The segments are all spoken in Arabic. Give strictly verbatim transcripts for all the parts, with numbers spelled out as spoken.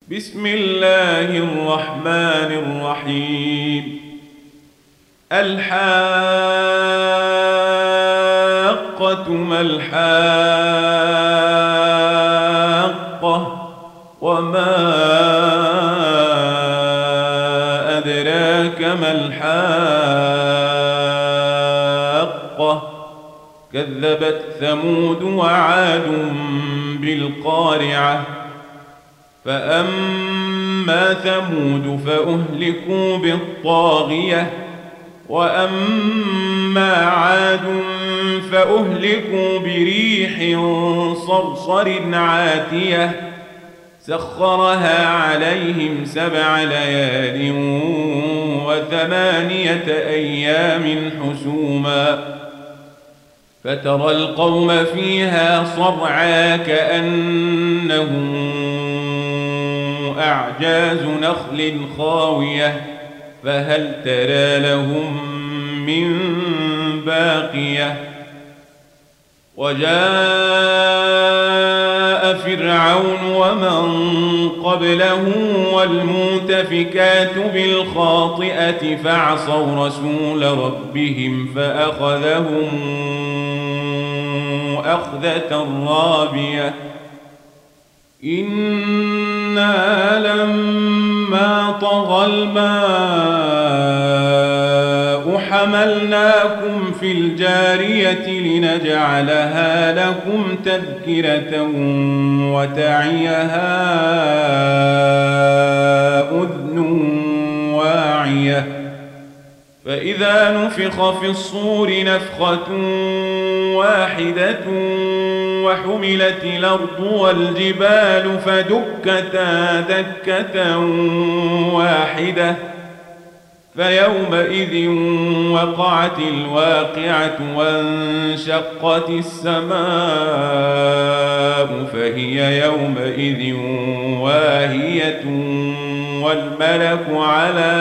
بسم الله الرحمن الرحيم. الحاقة ما الحاقة وما أدراك ما الحاقة كذبت ثمود وعاد بالقارعة فأما ثمود فأهلكوا بالطاغية وأما عاد فأهلكوا بريح صرصر عاتية سخرها عليهم سبع ليال وثمانية أيام حسوما فترى القوم فيها صرعى كأنهم أعجاز نخل خاوية فهل ترى لهم من باقية وجاء فرعون ومن قبله والمؤتفكات بالخاطئة فعصوا رسول ربهم فأخذهم أخذة رابية إنا لما طغى الماء حملناكم في الجارية لنجعلها لكم تذكرة وتعيها أذن واعية فإذا نفخ في الصور نفخة واحدة وحملت الأرض والجبال فدكتا دكة واحدة فيومئذ وقعت الواقعة وانشقت السماء فهي يومئذ واهية والملك على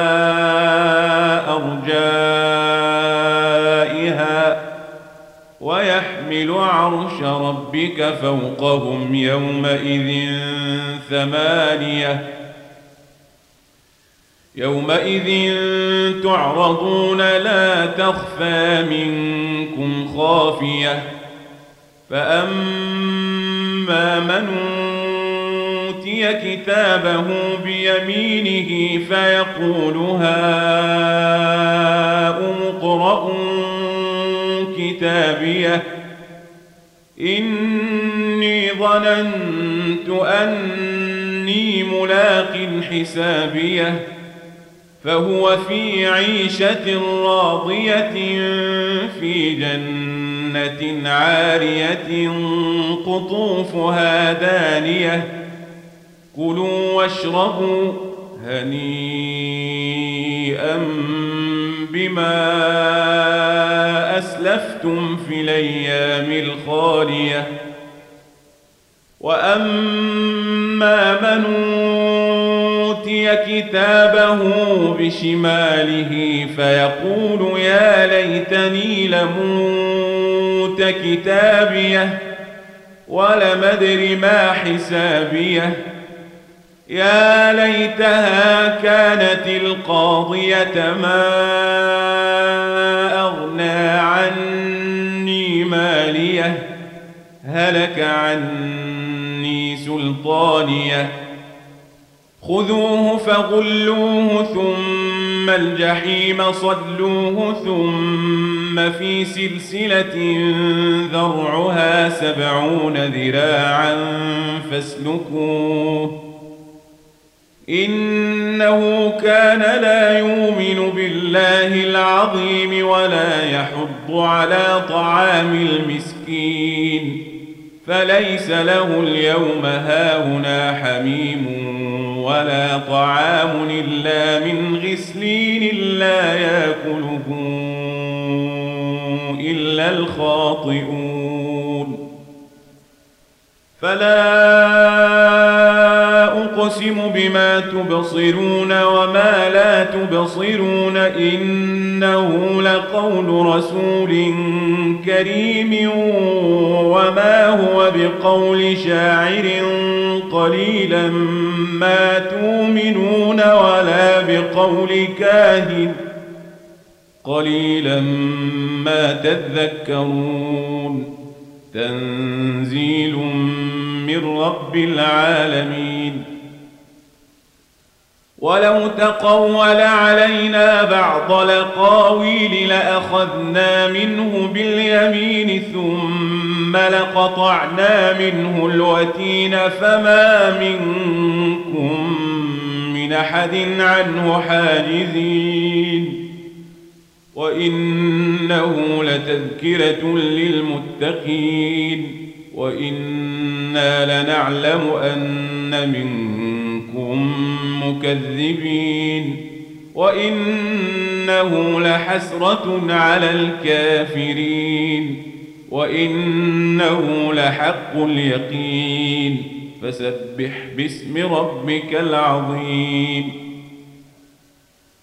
أرجائها ويحمل عرش ربك فوقهم يومئذ ثمانية يومئذ تعرضون لا تخفى منكم خافية فأما من أوتي كتابه بيمينه فيقول هاؤم اقرءوا كتابيه إني ظننت أني ملاق حسابيه فهو في عيشة راضية في جنة عارية قطوفها دانية كلوا واشربوا هنيئا بما أسلفتم في الأيام الخالية وأما من أوتي كتابه بشماله فيقول يا ليتني لموت كتابيه ولم أدر ما حسابيه يا ليتها كانت القاضية ما أغنى عني ماليه هلك عني سلطانيه خذوه فغلوه ثم الجحيم صلوه ثم في سلسلة ذرعها سبعون ذراعا فاسلكوه إنه كان لا يؤمن بالله العظيم ولا يحض على طعام المسكين فليس له اليوم هاهنا حميم ولا طعام إلا من غسلين لا يأكله إلا الخاطئون فلا أقسم بما تبصرون وما لا تبصرون إنه لقول رسول كريم وما هو بقول شاعر قليلا ما تؤمنون ولا بقول كاهن قليلا ما تذكرون تنزيل من رب العالمين ولو تقول علينا بعض الأقاويل لأخذنا منه باليمين ثم لقطعنا منه الوتين فما منكم من أحد عنه حاجزين وإنه لتذكرة للمتقين وإنا لنعلم أن منكم مكذبين وإنه لحسرة على الكافرين وإنه لحق اليقين فسبح باسم ربك العظيم